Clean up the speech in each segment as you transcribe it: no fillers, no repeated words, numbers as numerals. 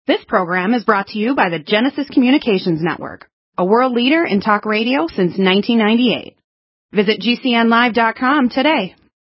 This program is brought to you by the Genesis Communications Network, a world leader in talk radio since 1998. Visit GCNlive.com today.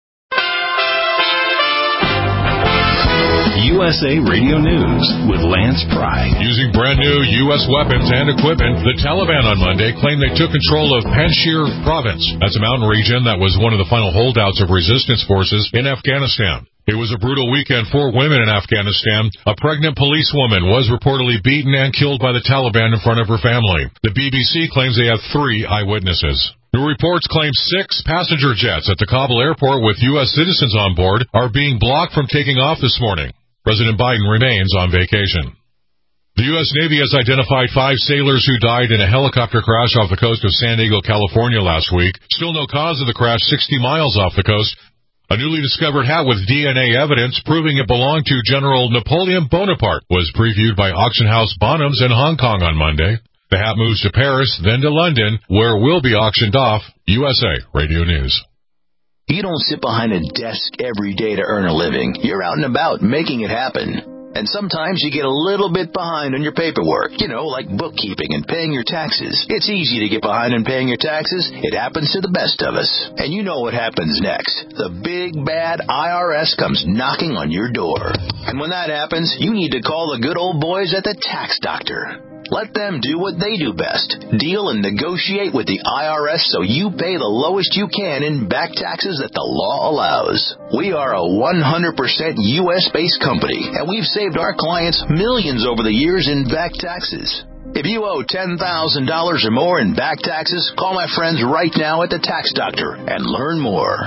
USA Radio News with Lance Pry. Using brand new U.S. weapons and equipment, the Taliban on Monday claimed they took control of Panjshir province. That's a mountain region that was one of the final holdouts of resistance forces in Afghanistan. It was a brutal weekend for women in Afghanistan. A pregnant policewoman was reportedly beaten and killed by the Taliban in front of her family. The BBC claims they have 3 eyewitnesses. New reports claim 6 passenger jets at the Kabul airport with U.S. citizens on board are being blocked from taking off this morning. President Biden remains on vacation. The U.S. Navy has identified 5 sailors who died in a helicopter crash off the coast of San Diego, California last week. Still no cause of the crash 60 miles off the coast. A newly discovered hat with DNA evidence proving it belonged to General Napoleon Bonaparte was previewed by auction house Bonhams in Hong Kong on Monday. The hat moves to Paris, then to London, where it will be auctioned off. USA Radio News. You don't sit behind a desk every day to earn a living. You're out and about making it happen. And sometimes you get a little bit behind on your paperwork, like bookkeeping and paying your taxes. It's easy to get behind on paying your taxes. It happens to the best of us. And you know what happens next. The big, bad IRS comes knocking on your door. And when that happens, you need to call the good old boys at the Tax Doctor. Let them do what they do best. Deal and negotiate with the IRS so you pay the lowest you can in back taxes that the law allows. We are a 100% U.S.-based company, and we've saved our clients millions over the years in back taxes. If you owe $10,000 or more in back taxes, call my friends right now at the Tax Doctor and learn more.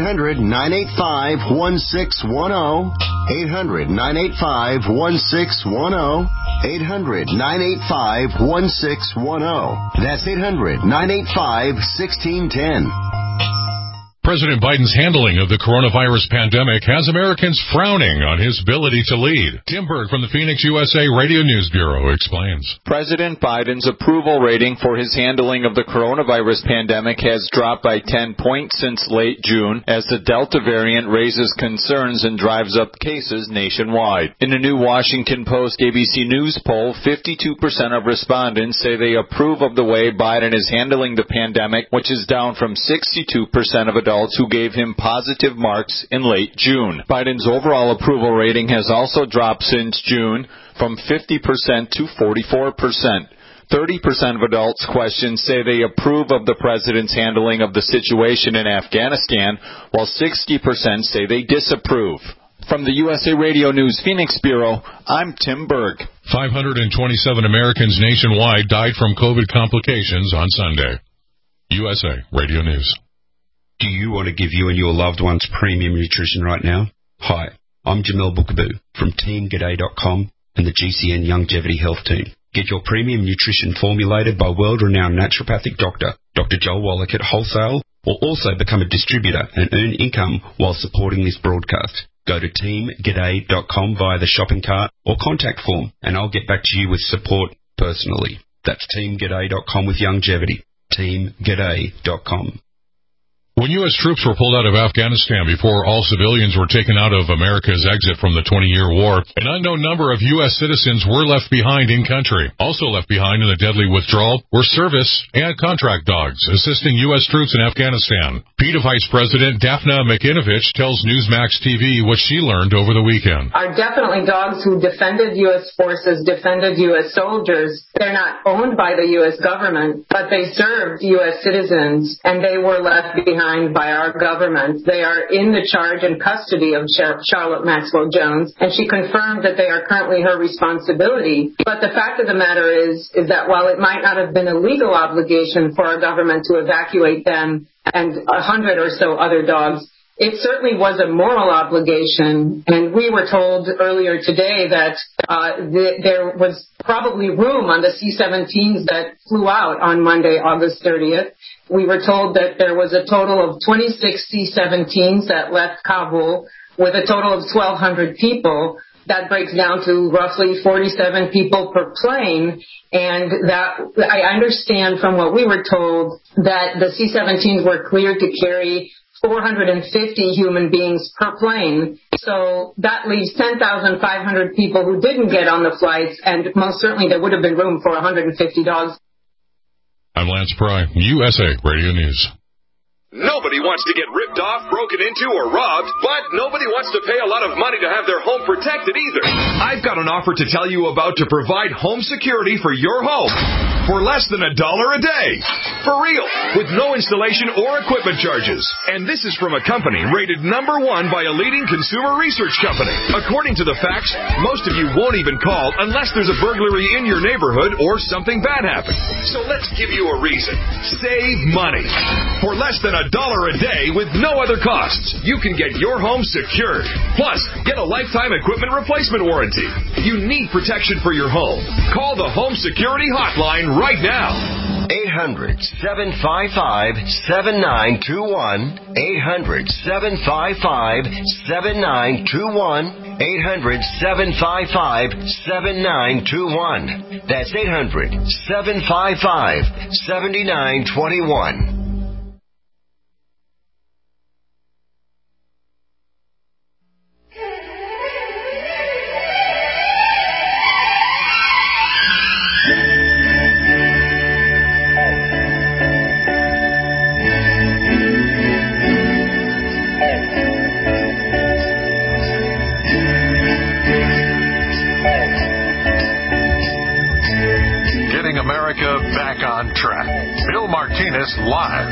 800-985-1610. 800-985-1610. 800-985-1610. That's 800-985-1610. President Biden's handling of the coronavirus pandemic has Americans frowning on his ability to lead. Tim Berg from the Phoenix USA Radio News Bureau explains. President Biden's approval rating for his handling of the coronavirus pandemic has dropped by 10 points since late June as the Delta variant raises concerns and drives up cases nationwide. In a new Washington Post ABC News poll, 52% of respondents say they approve of the way Biden is handling the pandemic, which is down from 62% of adults who gave him positive marks in late June. Biden's overall approval rating has also dropped since June from 50% to 44%. 30% of adults questioned say they approve of the president's handling of the situation in Afghanistan, while 60% say they disapprove. From the USA Radio News Phoenix Bureau, I'm Tim Berg. 527 Americans nationwide died from COVID complications on Sunday. USA Radio News. Do you want to give you and your loved ones premium nutrition right now? Hi, I'm Jamel Bookaboo from TeamGaday.com and the GCN Longevity Health Team. Get your premium nutrition formulated by world-renowned naturopathic doctor, Dr. Joel Wallach at Wholesale, or also become a distributor and earn income while supporting this broadcast. Go to TeamGaday.com via the shopping cart or contact form, and I'll get back to you with support personally. That's TeamGaday.com with longevity. TeamGaday.com. When U.S. troops were pulled out of Afghanistan before all civilians were taken out of America's exit from the 20-year war, an unknown number of U.S. citizens were left behind in country. Also left behind in the deadly withdrawal were service and contract dogs assisting U.S. troops in Afghanistan. PETA Vice President Daphna McInnovich tells Newsmax TV what she learned over the weekend. Are definitely dogs who defended U.S. forces, defended U.S. soldiers. They're not owned by the U.S. government, but they served U.S. citizens, and they were left behind by our government. They are in the charge and custody of Charlotte Maxwell Jones, and she confirmed that they are currently her responsibility. But the fact of the matter is that while it might not have been a legal obligation for our government to evacuate them and 100 or so other dogs, it certainly was a moral obligation, and we were told earlier today that there was probably room on the C-17s that flew out on Monday, August 30th. We were told that there was a total of 26 C-17s that left Kabul with a total of 1,200 people. That breaks down to roughly 47 people per plane, and that I understand from what we were told that the C-17s were cleared to carry 450 human beings per plane. So that leaves 10,500 people who didn't get on the flights, and most certainly there would have been room for 150 dogs. I'm Lance Pry, USA Radio News. Nobody wants to get ripped off, broken into, or robbed, but nobody wants to pay a lot of money to have their home protected either. I've got an offer to tell you about to provide home security for your home for less than $1 a day. For real, with no installation or equipment charges. And this is from a company rated #1 by a leading consumer research company. According to the facts, most of you won't even call unless there's a burglary in your neighborhood or something bad happened. So let's give you a reason. Save money. For less than $1 a day with no other costs, you can get your home secured. Plus, get a lifetime equipment replacement warranty. You need protection for your home. Call the Home Security Hotline right now. 800-755-7921. 800-755-7921. 800-755-7921. That's 800-755-7921. America back on track. Bill Martinez live.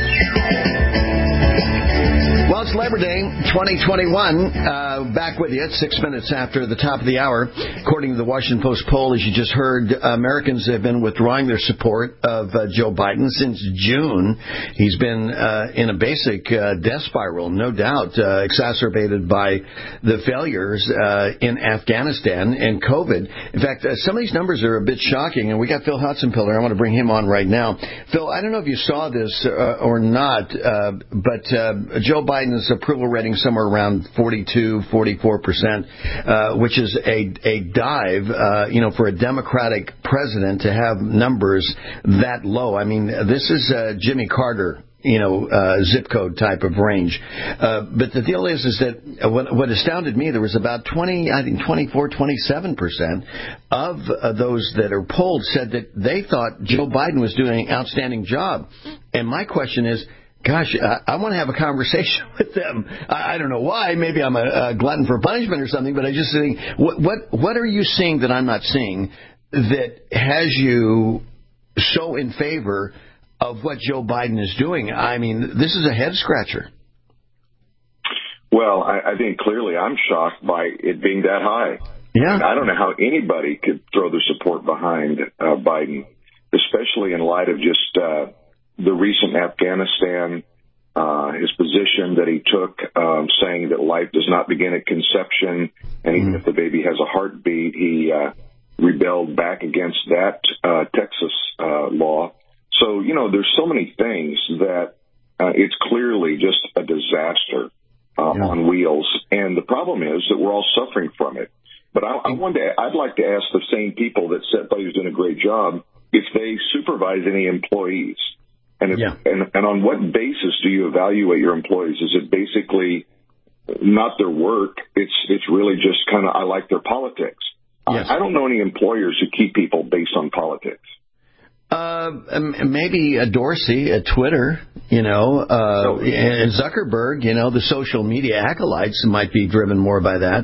Well, it's Labor Day 2021. Back with you at 6 minutes after the top of the hour. According to the Washington Post poll, as you just heard, Americans have been withdrawing their support of Joe Biden since June. He's been in a basic death spiral, no doubt, exacerbated by the failures in Afghanistan and COVID. In fact, some of these numbers are a bit shocking, and we got Phil Hudson-Piller. I want to bring him on right now. Phil, I don't know if you saw this or not, but Joe Biden's approval rating somewhere around 42-44%, which is a dive, for a Democratic president to have numbers that low. I mean, this is Jimmy Carter, zip code type of range. But the deal is that what astounded me, there was about 27% of those that are polled said that they thought Joe Biden was doing an outstanding job. And my question is, gosh, I want to have a conversation with them. I don't know why. Maybe I'm a glutton for punishment or something, but I just think, what are you seeing that I'm not seeing that has you so in favor of what Joe Biden is doing? I mean, this is a head-scratcher. Well, I think clearly I'm shocked by it being that high. Yeah. And I don't know how anybody could throw their support behind Biden, especially in light of just the recent Afghanistan, his position that he took, saying that life does not begin at conception, and even if the baby has a heartbeat, he rebelled back against that Texas law. So, there's so many things that it's clearly just a disaster on wheels. And the problem is that we're all suffering from it. But I'd like to ask the same people that said he was doing a great job if they supervise any employees. And on what basis do you evaluate your employees? Is it basically not their work? It's really just kind of, I like their politics. Yes. I don't know any employers who keep people based on politics. Maybe Dorsey at Twitter, and Zuckerberg, the social media acolytes might be driven more by that.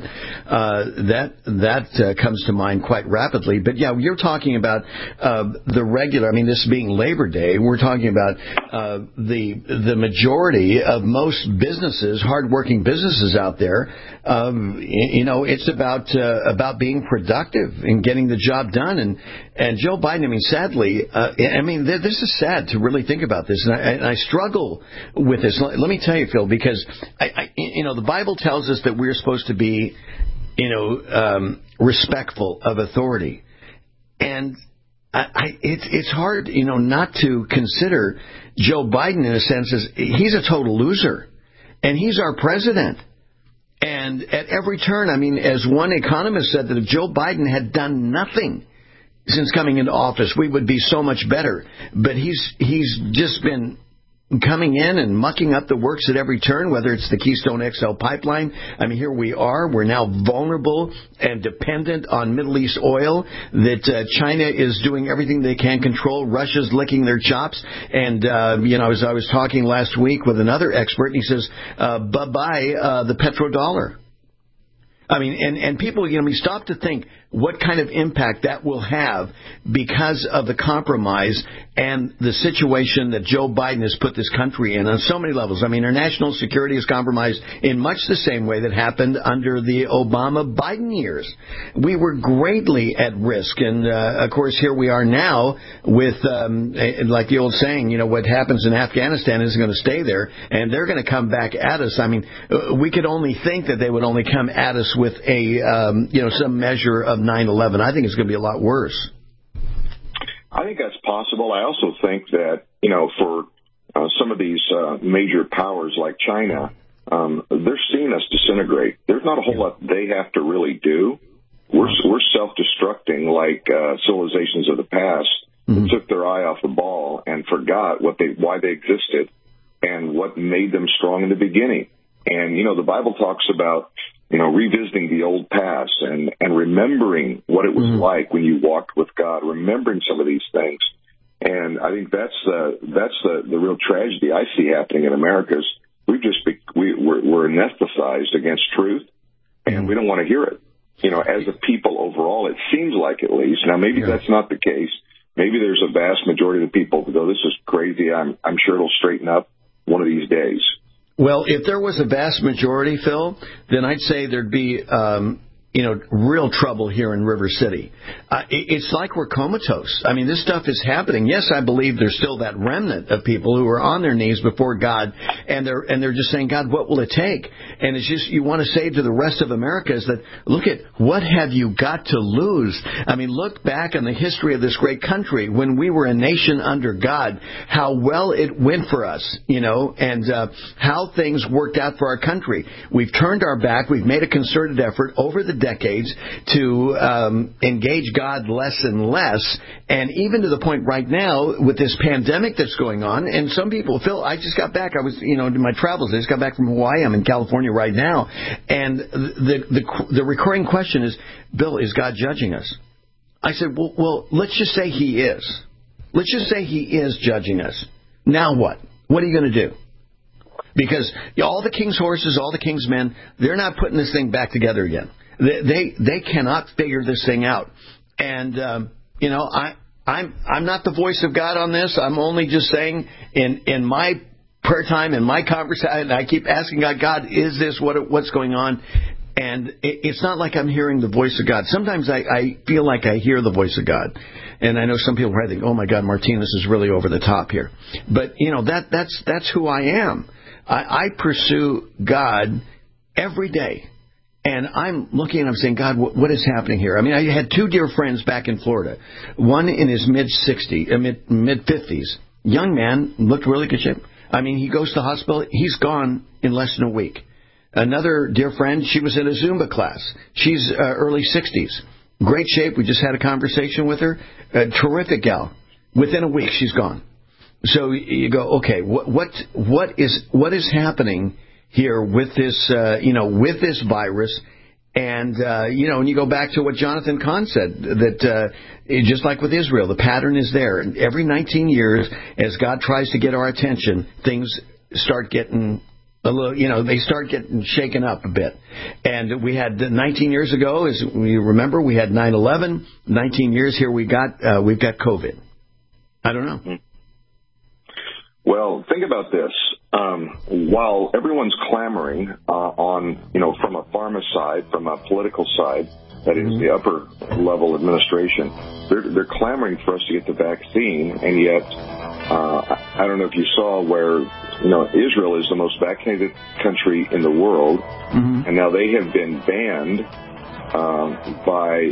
That comes to mind quite rapidly. But yeah, you're talking about the regular. I mean, this being Labor Day, we're talking about the majority of most businesses, hardworking businesses out there. It's about being productive and getting the job done. And Joe Biden, I mean, sadly. This is sad to really think about this, and I struggle with this. Let me tell you, Phil, because the Bible tells us that we're supposed to be, respectful of authority, and it's hard, not to consider Joe Biden in a sense as he's a total loser, and he's our president. And at every turn, I mean, as one economist said, that if Joe Biden had done nothing since coming into office, we would be so much better. But he's just been coming in and mucking up the works at every turn, whether it's the Keystone XL pipeline. I mean, here we are. We're now vulnerable and dependent on Middle East oil, that China is doing everything they can control. Russia's licking their chops. And, as I was talking last week with another expert, and he says, bye-bye the petrodollar. I mean, and people, we stop to think what kind of impact that will have because of the compromise and the situation that Joe Biden has put this country in on so many levels. I mean, our national security is compromised in much the same way that happened under the Obama-Biden years. We were greatly at risk. And, of course, here we are now with, like the old saying, what happens in Afghanistan isn't going to stay there, and they're going to come back at us. I mean, we could only think that they would only come at us with some measure of 9/11. I think it's going to be a lot worse. I think that's possible. I also think that, for some of these major powers like China, they're seeing us disintegrate. There's not a whole lot they have to really do. We're self-destructing like civilizations of the past who took their eye off the ball and forgot why they existed and what made them strong in the beginning. And, the Bible talks about revisiting the old past and remembering what it was like when you walked with God, remembering some of these things. And I think that's the real tragedy I see happening in America is we're anesthetized against truth, and we don't want to hear it. As a people overall, it seems like at least. Now, maybe that's not the case. Maybe there's a vast majority of the people who go, this is crazy. I'm sure it'll straighten up one of these days. Well, if there was a vast majority, Phil, then I'd say there'd be, real trouble here in River City. It's like we're comatose. I mean, this stuff is happening. Yes, I believe there's still that remnant of people who are on their knees before God, and they're just saying, God, what will it take? And it's just, you want to say to the rest of America is that, look at what have you got to lose? I mean, look back on the history of this great country when we were a nation under God, how well it went for us, and how things worked out for our country. We've turned our back. We've made a concerted effort over the decades to engage God less and less, and even to the point right now with this pandemic that's going on. And some people, Phil, I just got back. I was, in my travels. I just got back from Hawaii. I'm in California right now, and the recurring question is, Bill, is God judging us? I said, well, let's just say He is. Let's just say He is judging us. Now what? What are you going to do? Because all the king's horses, all the king's men, they're not putting this thing back together again. They cannot figure this thing out. And, I'm not the voice of God on this. I'm only just saying in my prayer time, in my conversation, I keep asking God, is this what's going on? And it's not like I'm hearing the voice of God. Sometimes I feel like I hear the voice of God. And I know some people probably think, oh, my God, Martinez is really over the top here. But, that's who I am. I pursue God every day. And I'm looking and I'm saying, God, what is happening here? I mean, I had two dear friends back in Florida. One in his mid-50s. Young man, looked really good shape. I mean, he goes to the hospital. He's gone in less than a week. Another dear friend, she was in a Zumba class. She's early 60s. Great shape. We just had a conversation with her. A terrific gal. Within a week, she's gone. So you go, okay, what is happening here with this, with this virus? And, and you go back to what Jonathan Cahn said, that just like with Israel, the pattern is there. And every 19 years, as God tries to get our attention, things start getting a little, they start getting shaken up a bit. And we had 19 years ago, as we remember, we had 9/11. 19 years here, we've got COVID. I don't know. Well, think about this. While everyone's clamoring from a pharma side, from a political side, that is the upper level administration, they're clamoring for us to get the vaccine, and yet I don't know if you saw where Israel is the most vaccinated country in the world, and now they have been banned by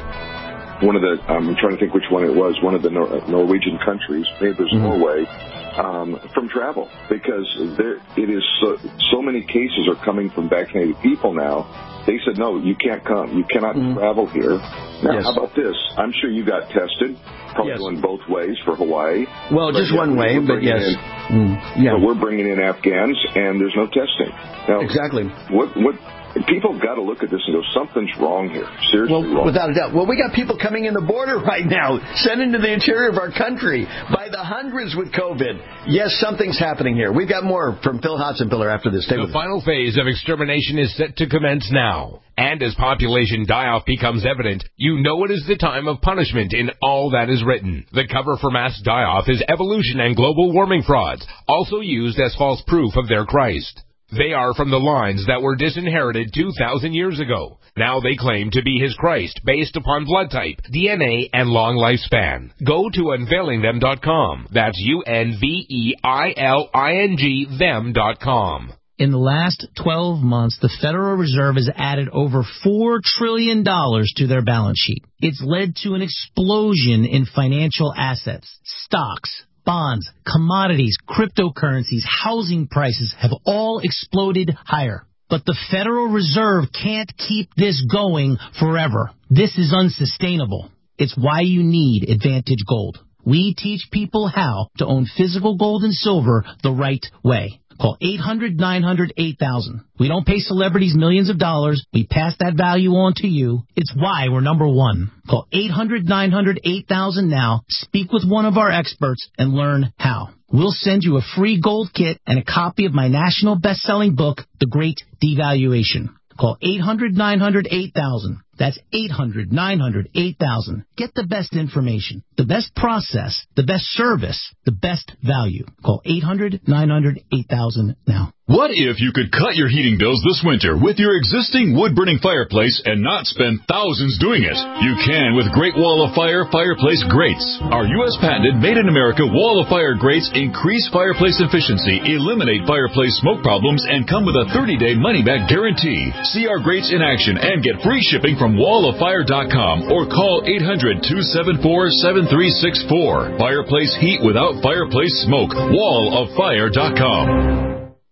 one of the, I'm trying to think which one it was, one of the Norwegian countries, maybe it was Norway, from travel, because it is so many cases are coming from vaccinated people now. They said, no, you can't come. You cannot travel here. Now, how about this? I'm sure you got tested, probably going both ways for Hawaii. Well, just one way, but yes. But we're bringing in Afghans, and there's no testing. Now, exactly. What people got to look at this and go, something's wrong here. Seriously wrong. Without a doubt. Well, we got people coming in the border right now, sent into the interior of our country by the hundreds with COVID. Yes, something's happening here. We've got more from Phil Hotzenpiller after this. The final phase of extermination is set to commence now. And as population die-off becomes evident, you know it is the time of punishment in all that is written. The cover for mass die-off is evolution and global warming frauds, also used as false proof of their Christ. They are from the lines that were disinherited 2,000 years ago. Now they claim to be his Christ based upon blood type, DNA, and long lifespan. Go to unveilingthem.com. That's UNVEILING them.com. In the last 12 months, the Federal Reserve has added over $4 trillion to their balance sheet. It's led to an explosion in financial assets, stocks, bonds, commodities, cryptocurrencies, housing prices have all exploded higher. But the Federal Reserve can't keep this going forever. This is unsustainable. It's why you need Advantage Gold. We teach people how to own physical gold and silver the right way. Call 800-900-8000. We don't pay celebrities millions of dollars. We pass that value on to you. It's why we're number one. Call 800-900-8000 now. Speak with one of our experts and learn how. We'll send you a free gold kit and a copy of my national best-selling book, The Great Devaluation. Call 800-900-8000. That's 800-900-8000. Get the best information, the best process, the best service, the best value. Call 800-900-8000 now. What if you could cut your heating bills this winter with your existing wood-burning fireplace and not spend thousands doing it? You can with Great Wall of Fire fireplace grates. Our U.S. patented made-in-America Wall of Fire grates increase fireplace efficiency, eliminate fireplace smoke problems, and come with a 30-day money-back guarantee. See our grates in action and get free shipping from walloffire.com or call 800-274-7364. Fireplace heat without fireplace smoke. walloffire.com.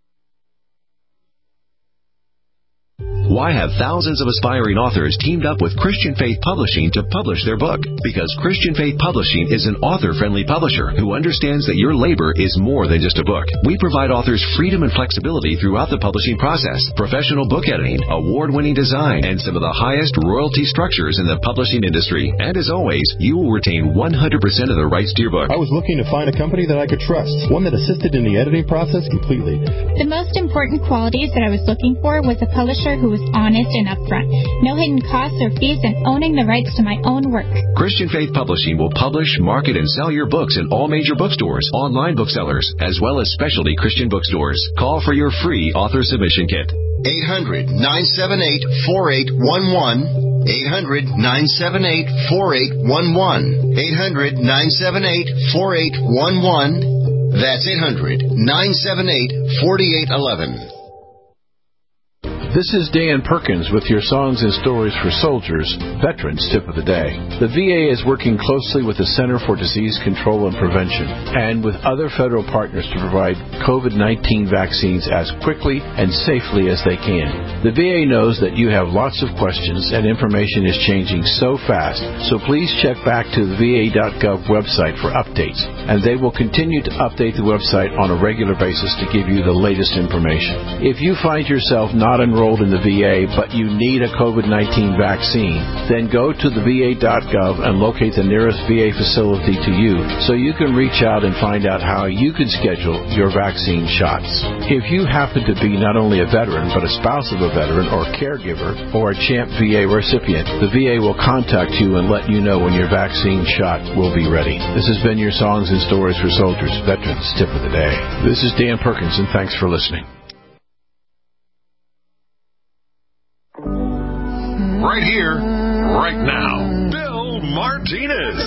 Why have thousands of aspiring authors teamed up with Christian Faith Publishing to publish their book? Because Christian Faith Publishing is an author-friendly publisher who understands that your labor is more than just a book. We provide authors freedom and flexibility throughout the publishing process, professional book editing, award-winning design, and some of the highest royalty structures in the publishing industry. And as always, you will retain 100% of the rights to your book. I was looking to find a company that I could trust, one that assisted in the editing process completely. The most important qualities that I was looking for was a publisher who was honest and upfront, no hidden costs or fees, and owning the rights to my own work. Christian Faith Publishing will publish, market, and sell your books in all major bookstores, online booksellers, as well as specialty Christian bookstores. Call for your free author submission kit. 800-978-4811. 800-978-4811. 800-978-4811. That's 800-978-4811. This is Dan Perkins with your Songs and Stories for Soldiers, Veterans Tip of the Day. The VA is working closely with the Center for Disease Control and Prevention and with other federal partners to provide COVID-19 vaccines as quickly and safely as they can. The VA knows that you have lots of questions and information is changing so fast, so please check back to the VA.gov website for updates, and they will continue to update the website on a regular basis to give you the latest information. If you find yourself not enrolled in the VA, but you need a COVID-19 vaccine, then go to the VA.gov and locate the nearest VA facility to you so you can reach out and find out how you can schedule your vaccine shots. If you happen to be not only a veteran, but a spouse of a veteran or caregiver or a CHAMP VA recipient, the VA will contact you and let you know when your vaccine shot will be ready. This has been your Songs and Stories for Soldiers, Veterans Tip of the Day. This is Dan Perkins, and thanks for listening. Right here, right now, Bill Martinez.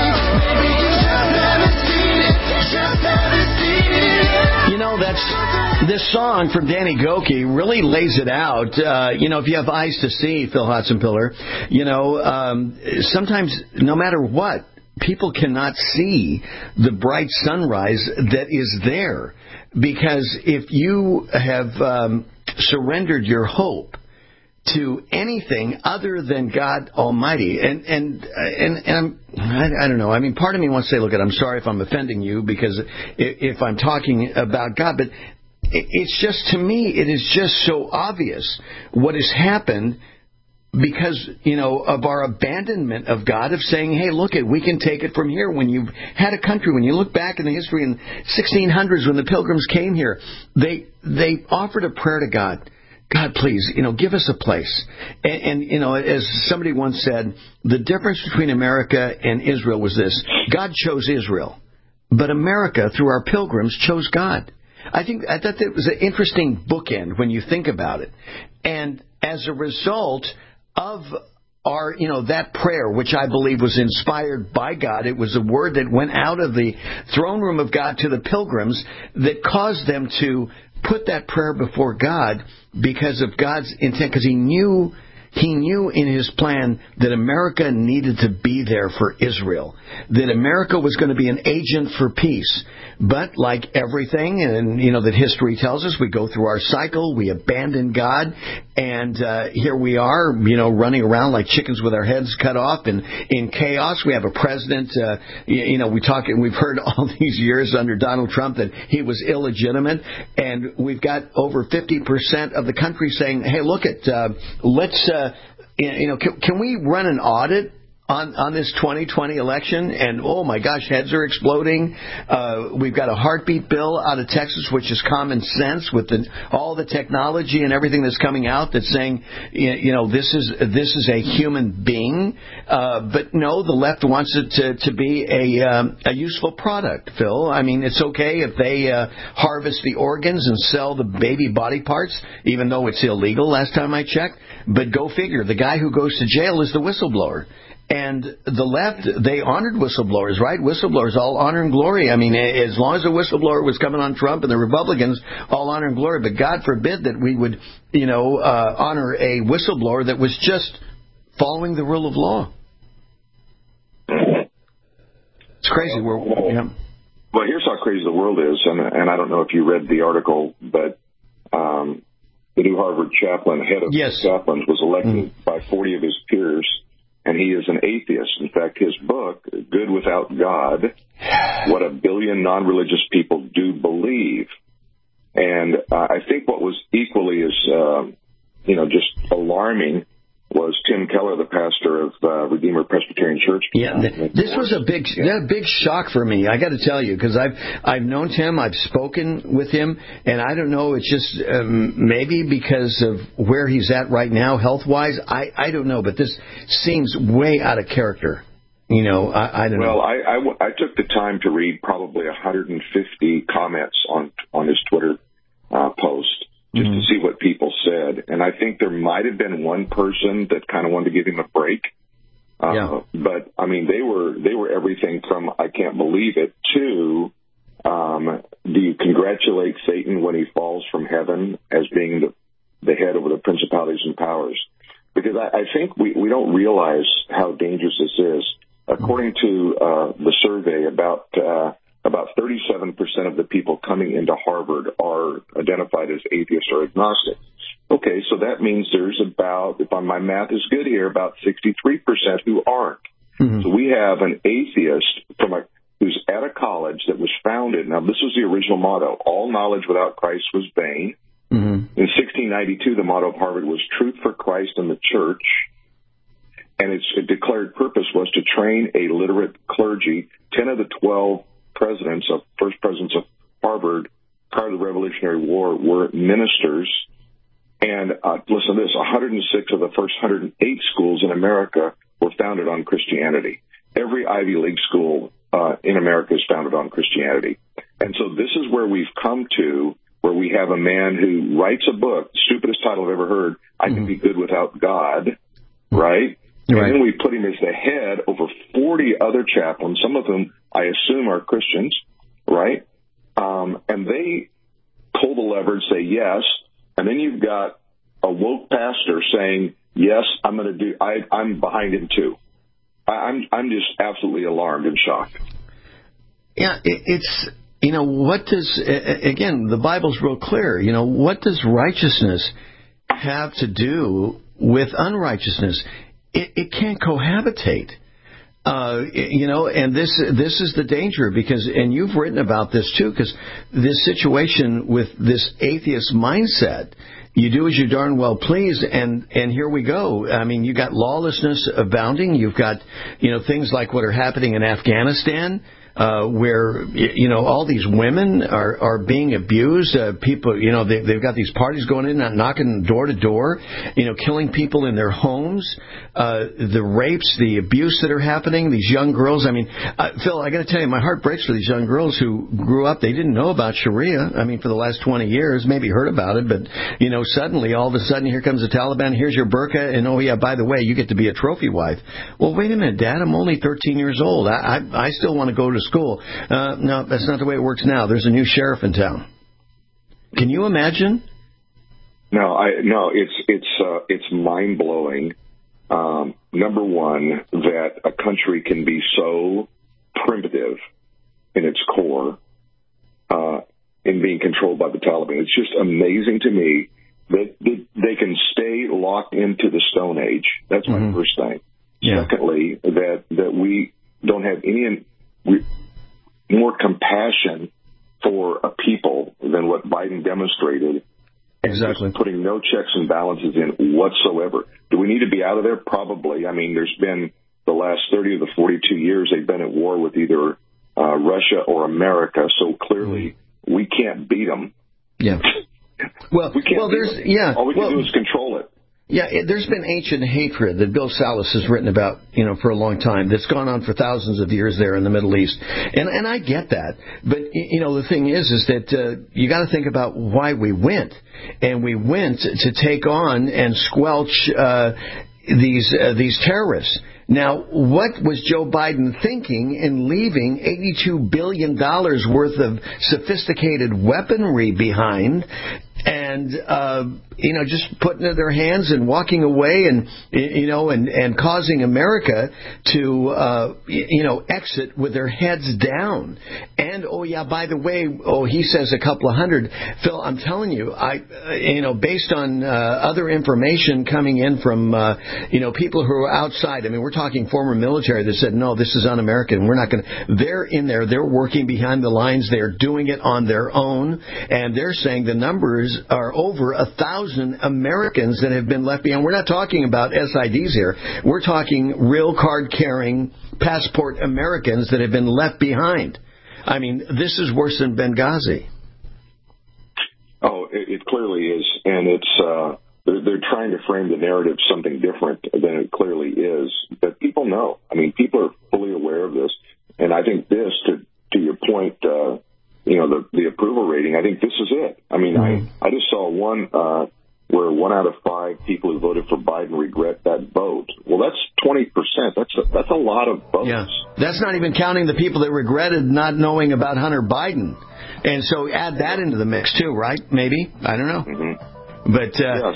You know, that's This song from Danny Gokey really lays it out. If you have eyes to see, Phil Hotzenpiller, sometimes no matter what, people cannot see the bright sunrise that is there. Because if you have surrendered your hope to anything other than God Almighty, and I don't know. I mean, part of me wants to say, look, I'm sorry if I'm offending you because if I'm talking about God, but it's just, to me, it is just so obvious what has happened because, of our abandonment of God, of saying, hey, look, we can take it from here. When you've had a country, when you look back in the history in 1600s when the Pilgrims came here, they offered a prayer to God. God, please, give us a place. And as somebody once said, the difference between America and Israel was this. God chose Israel, but America, through our pilgrims, chose God. I thought that was an interesting bookend when you think about it. And as a result of our, that prayer, which I believe was inspired by God, it was a word that went out of the throne room of God to the pilgrims that caused them to put that prayer before God because of God's intent, because He knew in His plan that America needed to be there for Israel, that America was going to be an agent for peace. But like everything, and that history tells us, we go through our cycle, we abandon God, and here we are, running around like chickens with our heads cut off and in chaos. We have a president, we've heard all these years under Donald Trump that he was illegitimate, and we've got over 50% of the country saying, hey, look can we run an audit on this 2020 election? And oh my gosh, heads are exploding. We've got a heartbeat bill out of Texas, which is common sense with all the technology and everything that's coming out that's saying, this is a human being. But no, the left wants it to be a useful product, Phil. I mean, it's okay if they harvest the organs and sell the baby body parts, even though it's illegal last time I checked. But go figure, the guy who goes to jail is the whistleblower. And the left, they honored whistleblowers, right? Whistleblowers, all honor and glory. I mean, as long as a whistleblower was coming on Trump and the Republicans, all honor and glory. But God forbid that we would, honor a whistleblower that was just following the rule of law. It's crazy. Well, here's how crazy the world is. And I don't know if you read the article, but the new Harvard chaplain, head of chaplains, was elected by 40 of his peers. And he is an atheist. In fact, his book, Good Without God, What a Billion Non-Religious People Do Believe. And I think what was equally as, just alarming was Tim Keller, the pastor of Redeemer Presbyterian Church. Yeah, this was a big shock for me, I got to tell you, because I've known Tim, I've spoken with him, and I don't know, it's just maybe because of where he's at right now, health-wise, I don't know, but this seems way out of character. I don't know. Well, I took the time to read probably 150 comments on his Twitter post. Just to see what people said. And I think there might have been one person that kind of wanted to give him a break. But, I mean, they were everything from I can't believe it to do you congratulate Satan when he falls from heaven as being the head over the principalities and powers? Because I think we don't realize how dangerous this is. According to the survey, about 37% of the people coming into Harvard are identified as atheist or agnostic. Okay, so that means there's about, if my math is good here, about 63% who aren't. So we have an atheist who's at a college that was founded. Now, this was the original motto. All knowledge without Christ was vain. In 1692, the motto of Harvard was Truth for Christ and the Church. And its declared purpose was to train a literate clergy. 10 of the 12 first presidents of Harvard prior to the Revolutionary War were ministers. And listen to this, 106 of the first 108 schools in America were founded on Christianity. Every Ivy League school in America is founded on Christianity. And so this is where we've come to, where we have a man who writes a book, stupidest title I've ever heard, I Can Be Good Without God, right? And then we put him as the head over 40 other chaplains, some of them I assume are Christians, right? And they pull the lever and say yes, and then you've got a woke pastor saying, yes, I'm behind him too. I'm just absolutely alarmed and shocked. Yeah, it's, what does, again, the Bible's real clear. What does righteousness have to do with unrighteousness? It can't cohabitate. And this is the danger, and you've written about this too, because this situation with this atheist mindset, you do as you darn well please, and here we go. I mean, you got lawlessness abounding. You've got, things like what are happening in Afghanistan, where, all these women are being abused. People, they've got these parties going in, knocking door to door, killing people in their homes, the rapes, the abuse that are happening, these young girls. I mean, Phil, I got to tell you, my heart breaks for these young girls who grew up, they didn't know about Sharia. I mean, for the last 20 years, maybe heard about it, but, suddenly, all of a sudden, here comes the Taliban, here's your burqa, and oh yeah, by the way, you get to be a trophy wife. Well, wait a minute, Dad, I'm only 13 years old. I still want to go to school. No, that's not the way it works now. There's a new sheriff in town. Can you imagine? No, it's mind blowing. Number one, that a country can be so primitive in its core, in being controlled by the Taliban. It's just amazing to me that they can stay locked into the Stone Age. That's my first thing. Yeah. Secondly, that we don't have any more compassion for a people than what Biden demonstrated. Exactly. Putting no checks and balances in whatsoever. Do we need to be out of there? Probably. I mean, there's been the last 30 of the 42 years they've been at war with either Russia or America, so clearly we can't beat them. Yeah. Well, there's, yeah. All we can do is control it. Yeah, there's been ancient hatred that Bill Salas has written about, for a long time. That's gone on for thousands of years there in the Middle East, and I get that. But the thing is that you got to think about why we went, and we went to take on and squelch these terrorists. Now, what was Joe Biden thinking in leaving $82 billion worth of sophisticated weaponry behind and, just putting it in their hands and walking away and causing America to, exit with their heads down? And, by the way, he says a couple of hundred. Phil, I'm telling you, based on other information coming in from, people who are outside, I mean, we're talking former military that said, no, this is un-American. We're not going to. They're in there. They're working behind the lines. They're doing it on their own. And they're saying the numbers are over 1,000 Americans that have been left behind. We're not talking about SIDs here. We're talking real card-carrying passport Americans that have been left behind. I mean, this is worse than Benghazi. Oh, it clearly is. And it's they're trying to frame the narrative something different than it clearly is. But people know. I mean, people are fully aware of this. And I think this, to your point, the approval rating, I think this is it. I mean, I just saw one where 1 out of 5 people who voted for Biden regret that vote. Well, that's 20%. That's a lot of votes. Yeah. That's not even counting the people that regretted not knowing about Hunter Biden. And so add that into the mix too, right? Maybe. I don't know. Mm-hmm. But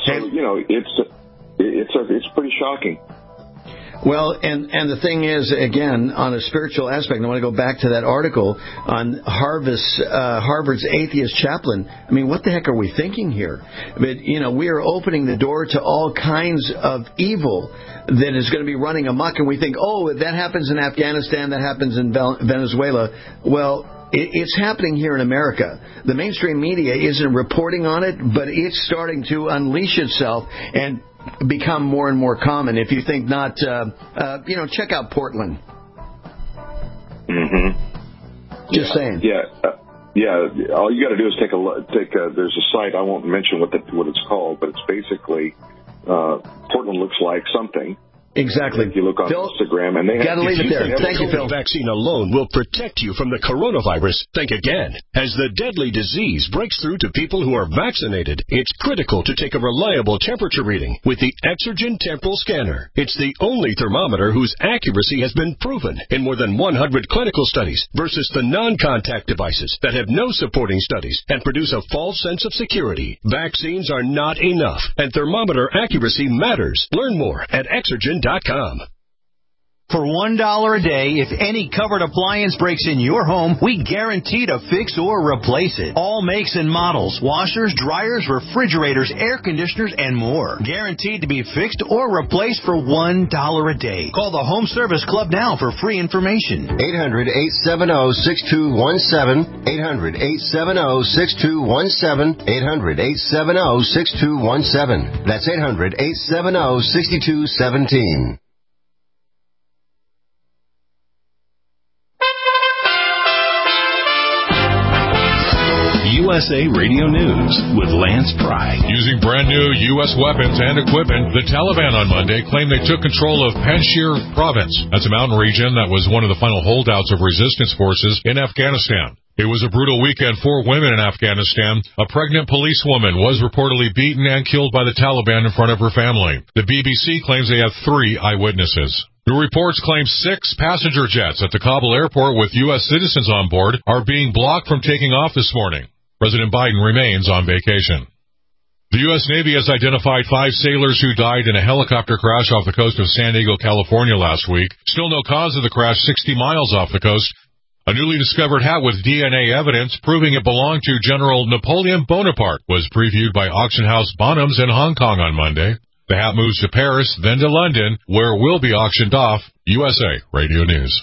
it's pretty shocking. Well, and the thing is, again, on a spiritual aspect, I want to go back to that article on Harvard's atheist chaplain. I mean, what the heck are we thinking here? But, we are opening the door to all kinds of evil that is going to be running amok, and we think, that happens in Afghanistan, that happens in Venezuela. Well, it's happening here in America. The mainstream media isn't reporting on it, but it's starting to unleash itself and become more and more common. If you think not, check out Portland. Mm-hmm. Just saying. Yeah. All you got to do is take a look. There's a site, I won't mention what it's called, but it's basically Portland looks like something, Exactly. If you look on Instagram, and they got to leave it there. Thank you, Phil. The vaccine alone will protect you from the coronavirus. Think again. As the deadly disease breaks through to people who are vaccinated, it's critical to take a reliable temperature reading with the Exergen Temporal Scanner. It's the only thermometer whose accuracy has been proven in more than 100 clinical studies versus the non-contact devices that have no supporting studies and produce a false sense of security. Vaccines are not enough, and thermometer accuracy matters. Learn more at Exergen.com. For $1 a day, if any covered appliance breaks in your home, we guarantee to fix or replace it. All makes and models, washers, dryers, refrigerators, air conditioners, and more. Guaranteed to be fixed or replaced for $1 a day. Call the Home Service Club now for free information. 800-870-6217. 800-870-6217. 800-870-6217. That's 800-870-6217. USA Radio News with Lance Pry. Using brand new U.S. weapons and equipment, the Taliban on Monday claimed they took control of Panjshir province. That's a mountain region that was one of the final holdouts of resistance forces in Afghanistan. It was a brutal weekend for women in Afghanistan. A pregnant policewoman was reportedly beaten and killed by the Taliban in front of her family. The BBC claims they have 3 eyewitnesses. The reports claim 6 passenger jets at the Kabul airport with U.S. citizens on board are being blocked from taking off this morning. President Biden remains on vacation. The U.S. Navy has identified 5 sailors who died in a helicopter crash off the coast of San Diego, California last week. Still no cause of the crash 60 miles off the coast. A newly discovered hat with DNA evidence proving it belonged to General Napoleon Bonaparte was previewed by auction house Bonhams in Hong Kong on Monday. The hat moves to Paris, then to London, where it will be auctioned off. USA Radio News.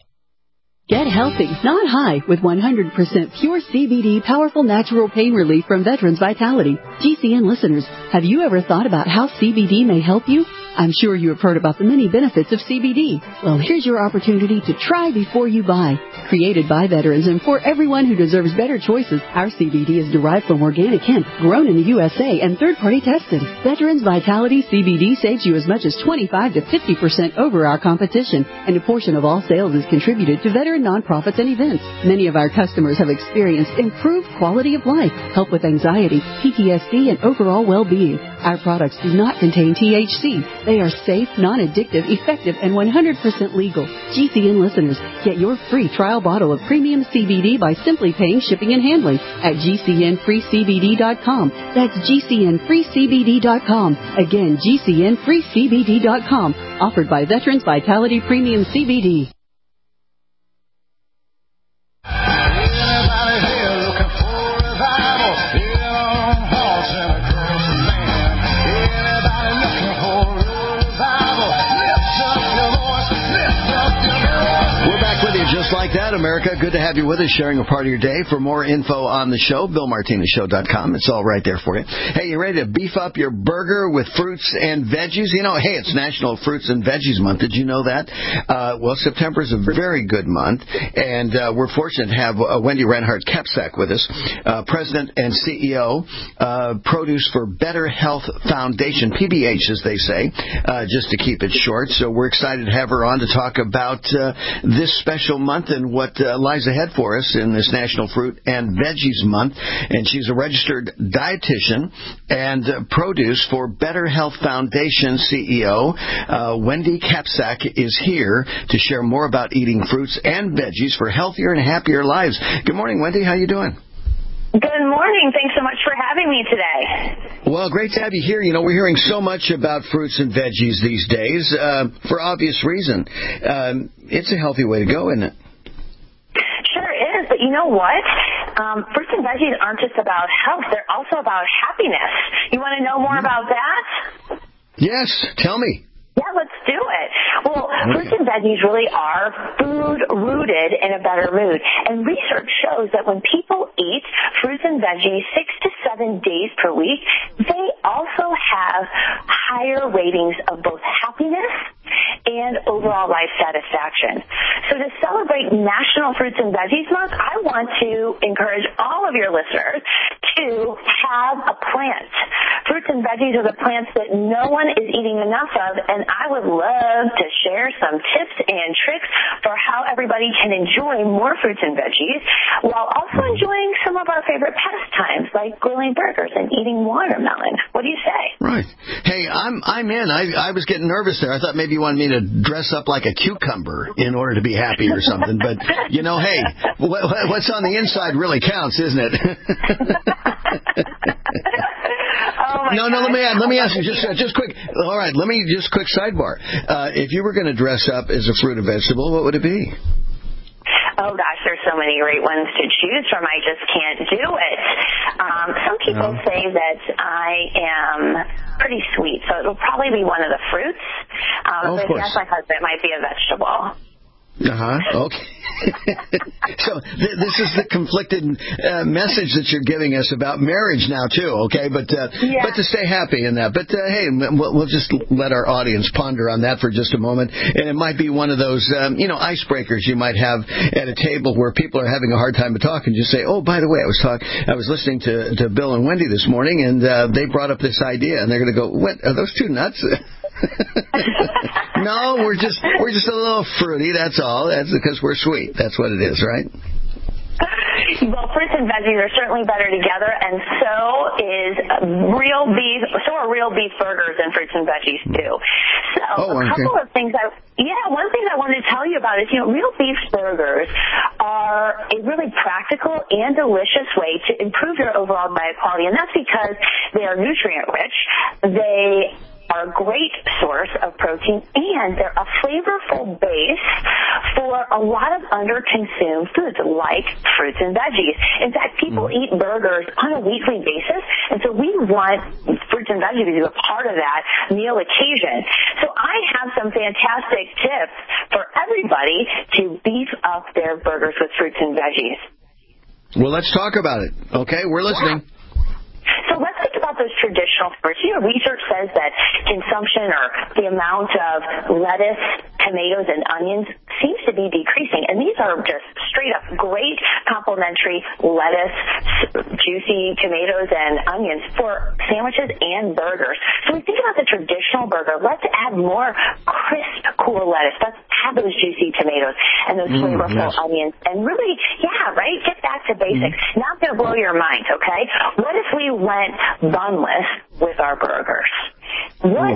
Get healthy, not high, with 100% pure CBD powerful natural pain relief from Veterans Vitality. GCN listeners, have you ever thought about how CBD may help you? I'm sure you have heard about the many benefits of CBD. Well, here's your opportunity to try before you buy. Created by veterans and for everyone who deserves better choices, our CBD is derived from organic hemp, grown in the USA, and third-party tested. Veterans Vitality CBD saves you as much as 25 to 50% over our competition, and a portion of all sales is contributed to veteran nonprofits and events. Many of our customers have experienced improved quality of life, help with anxiety, PTSD, and overall well-being. Our products do not contain THC. They are safe, non-addictive, effective, and 100% legal. GCN listeners, get your free trial bottle of premium CBD by simply paying shipping and handling at GCNFreeCBD.com. That's GCNFreeCBD.com. Again, GCNFreeCBD.com. Offered by Veterans Vitality Premium CBD. Just like that, America. Good to have you with us, sharing a part of your day. For more info on the show, BillMartinezShow.com. It's all right there for you. Hey, you ready to beef up your burger with fruits and veggies? You know, hey, it's National Fruits and Veggies Month. Did you know that? Well, September is a very good month, and we're fortunate to have Wendy Reinhardt Kepsack with us, President and CEO, Produce for Better Health Foundation, PBH, as they say, just to keep it short. So we're excited to have her on to talk about this special month and what lies ahead for us in this National Fruit and Veggies Month. And she's a registered dietitian and Produce for Better Health Foundation CEO. Wendy Kepsack is here to share more about eating fruits and veggies for healthier and happier lives. Good morning, Wendy. How you doing? Good morning. Thanks so much for having me today. Well, great to have you here. You know, we're hearing so much about fruits and veggies these days for obvious reason. It's a healthy way to go, isn't it? Sure is, but you know what? Fruits and veggies aren't just about health. They're also about happiness. You want to know more about that? Yes. Tell me. Yeah, let's do it. Well, fruits and veggies really are food rooted in a better mood. And research shows that when people eat fruits and veggies 6 to 7 days per week, they also have higher ratings of both happiness and overall life satisfaction. So to celebrate National Fruits and Veggies Month, I want to encourage all of your listeners to have a plant fruits and veggies are the plants that no one is eating enough of, and I would love to share some tips and tricks for how everybody can enjoy more fruits and veggies while also enjoying some of our favorite pastimes like grilling burgers and eating watermelon. What do you say? Right. Hey, I'm in. I was getting nervous there. I thought maybe you wanted me to dress up like a cucumber in order to be happy or something. But, you know, hey, what's on the inside really counts, isn't it? Let me ask you just quick. All right, quick sidebar. If you were going to dress up as a fruit or vegetable, what would it be? Oh, gosh, there's so many great ones to choose from. I just can't do it. Some people say that I am pretty sweet, so it'll probably be one of the fruits. But if you ask my husband, it might be a vegetable. Okay. So this is the conflicted message that you're giving us about marriage now too. Okay, but to stay happy in that. But hey, we'll just let our audience ponder on that for just a moment. And it might be one of those icebreakers you might have at a table where people are having a hard time to talk, and just say, oh, by the way, I was listening to Bill and Wendy this morning, and they brought up this idea, and they're going to go, what are those two nuts? No, we're just a little fruity. That's all. That's because we're sweet. That's what it is, right? Well, fruits and veggies are certainly better together, and so are real beef burgers and fruits and veggies too. So one thing I wanted to tell you about is, real beef burgers are a really practical and delicious way to improve your overall diet quality, and that's because they are nutrient rich. They are a great source of protein, and they're a flavorful base for a lot of under-consumed foods like fruits and veggies. In fact, people eat burgers on a weekly basis, and so we want fruits and veggies to be a part of that meal occasion. So I have some fantastic tips for everybody to beef up their burgers with fruits and veggies. Well, let's talk about it. Okay, we're listening. Yeah. So let's think about those traditional fruits. Research says that consumption or the amount of lettuce, tomatoes, and onions seems to be decreasing. And these are just straight up great complementary lettuce, juicy tomatoes, and onions for sandwiches and burgers. So we think about the traditional burger. Let's add more crisp, cool lettuce. Let's have those juicy tomatoes and those flavorful onions. And really, get back to basics. Now I'm going to blow your mind, okay? What if we went bunless with our burgers? What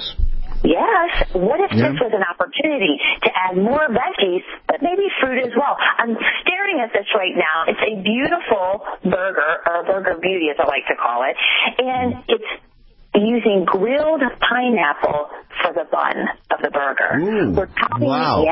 if this was an opportunity to add more veggies, but maybe fruit as well? I'm staring at this right now. It's a beautiful burger, or a burger beauty as I like to call it, and it's using grilled pineapple for the bun of the burger. We're topping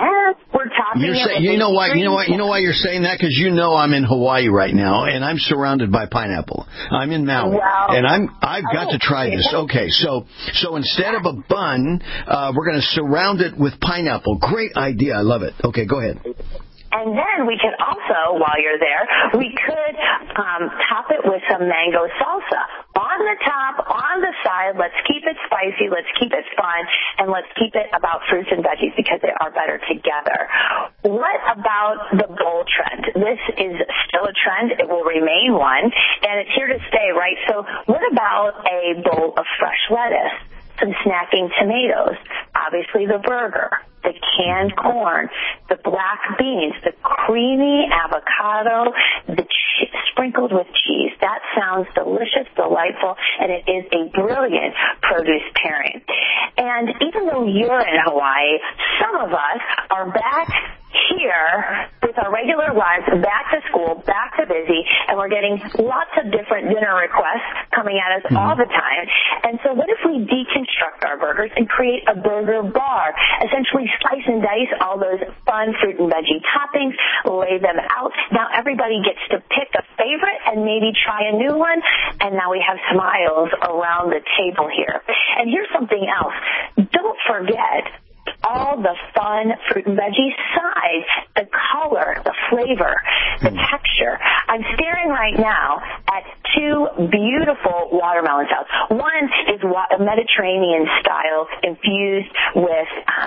it. You know why you're saying that? Because I'm in Hawaii right now, and I'm surrounded by pineapple. I'm in Maui, and I've got to try this. Okay, so instead of a bun, we're going to surround it with pineapple. Great idea. I love it. Okay, go ahead. And then we could also, while you're there, we could top it with some mango salsa. On the top, on the side, let's keep it spicy, let's keep it fun, and let's keep it about fruits and veggies because they are better together. What about the bowl trend? This is still a trend. It will remain one, and it's here to stay, right? So what about a bowl of fresh lettuce? Some snacking tomatoes, obviously the burger, the canned corn, the black beans, the creamy avocado, sprinkled with cheese. That sounds delicious, delightful, and it is a brilliant produce pairing. And even though you're in Hawaii, some of us are back here with our regular lives, back to school, back to busy, and we're getting lots of different dinner requests coming at us all the time. And so what if we deconstruct our burgers and create a burger bar? Essentially slice and dice all those fun fruit and veggie toppings, lay them out. Now everybody gets to pick a favorite and maybe try a new one, and now we have smiles around the table here. And here's something else. Don't forget all the fun fruit and veggie sides, the color, the flavor, the texture. I'm staring right now at two beautiful watermelon salads. One is a Mediterranean style infused with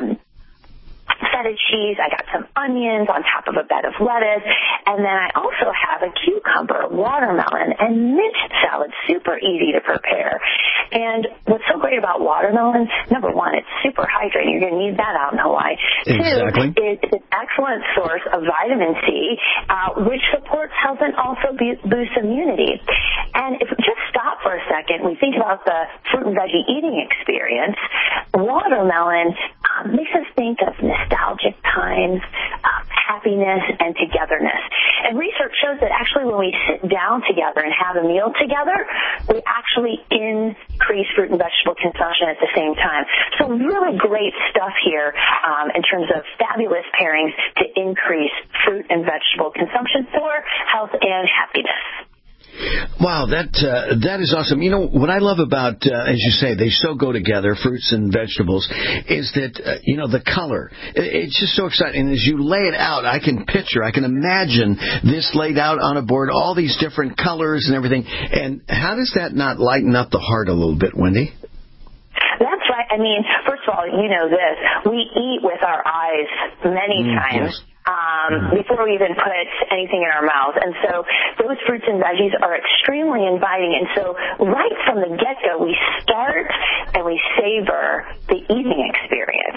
feta cheese. I got some onions on top of a bed of lettuce, and then I also have a cucumber, watermelon, and mint salad. Super easy to prepare. And what's so great about watermelon, number one, it's super hydrating. You're going to need that out in Hawaii. Exactly. Two, it's an excellent source of vitamin C, which supports health and also boosts immunity. And if we just stop for a second, we think about the fruit and veggie eating experience, watermelon makes us think of nostalgic times, happiness, and togetherness. And research shows that actually when we sit down together and have a meal together, we actually increase fruit and vegetable consumption at the same time. So really great stuff here in terms of fabulous pairings to increase fruit and vegetable consumption for health and happiness. Wow, that is awesome. You know, what I love about, as you say, they so go together, fruits and vegetables, is that, the color. It's just so exciting. And as you lay it out, I can imagine this laid out on a board, all these different colors and everything. And how does that not lighten up the heart a little bit, Wendy? That's right. I mean, first of all, you know this. We eat with our eyes many times. Yes. Before we even put anything in our mouth. And so those fruits and veggies are extremely inviting. And so right from the get-go, we start and we savor the eating experience.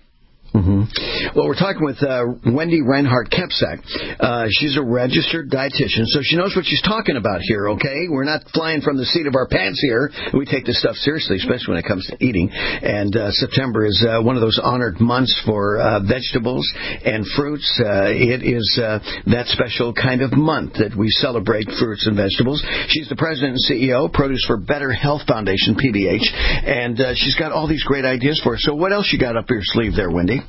Mm-hmm. Well, we're talking with Wendy Reinhardt-Kepsack. She's a registered dietitian, so she knows what she's talking about here, okay? We're not flying from the seat of our pants here. We take this stuff seriously, especially when it comes to eating. And September is one of those honored months for vegetables and fruits. It is that special kind of month that we celebrate fruits and vegetables. She's the president and CEO, Produce for Better Health Foundation, PBH, and she's got all these great ideas for us. So what else you got up your sleeve there, Wendy?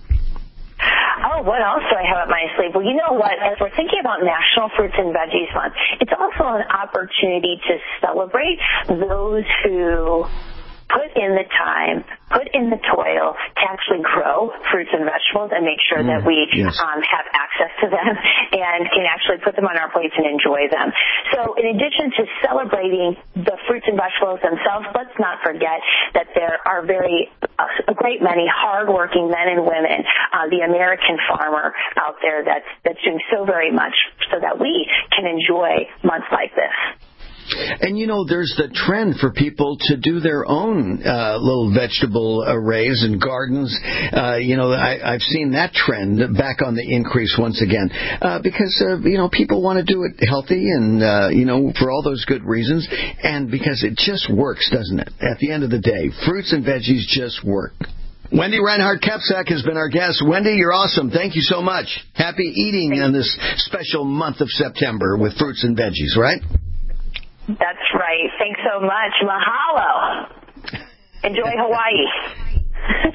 Oh, what else do I have up my sleeve? Well, you know what? As we're thinking about National Fruits and Veggies Month, it's also an opportunity to celebrate those who put in the time, put in the toil to actually grow fruits and vegetables and make sure that we have access to them and can actually put them on our plates and enjoy them. So in addition to celebrating the fruits and vegetables themselves, let's not forget that there are a great many hardworking men and women, the American farmer out there that's doing so very much so that we can enjoy months like this. And, there's the trend for people to do their own little vegetable arrays and gardens. I've seen that trend back on the increase once again because, people want to do it healthy and, for all those good reasons. And because it just works, doesn't it? At the end of the day, fruits and veggies just work. Wendy Reinhardt-Kepsack has been our guest. Wendy, you're awesome. Thank you so much. Happy eating on this special month of September with fruits and veggies, right? That's right. Thanks so much. Mahalo. Enjoy Hawaii.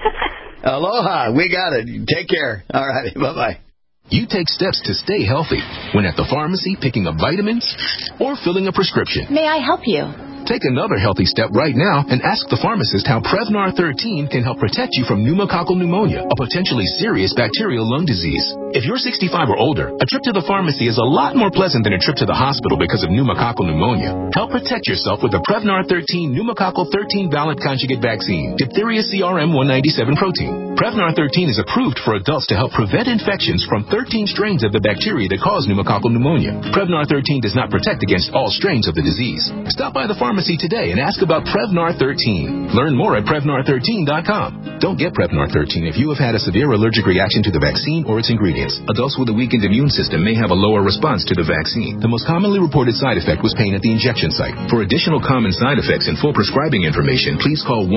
Aloha. We got it. Take care. All right. Bye-bye. You take steps to stay healthy when at the pharmacy picking up vitamins or filling a prescription. May I help you? Take another healthy step right now and ask the pharmacist how Prevnar 13 can help protect you from pneumococcal pneumonia, a potentially serious bacterial lung disease. If you're 65 or older, a trip to the pharmacy is a lot more pleasant than a trip to the hospital because of pneumococcal pneumonia. Help protect yourself with the Prevnar 13 pneumococcal 13 valent conjugate vaccine, diphtheria CRM 197 protein. Prevnar 13 is approved for adults to help prevent infections from 13 strains of the bacteria that cause pneumococcal pneumonia. Prevnar 13 does not protect against all strains of the disease. Stop by the pharmacy today and ask about Prevnar 13. Learn more at Prevnar13.com. Don't get Prevnar 13 if you have had a severe allergic reaction to the vaccine or its ingredients. Adults with a weakened immune system may have a lower response to the vaccine. The most commonly reported side effect was pain at the injection site. For additional common side effects and full prescribing information, please call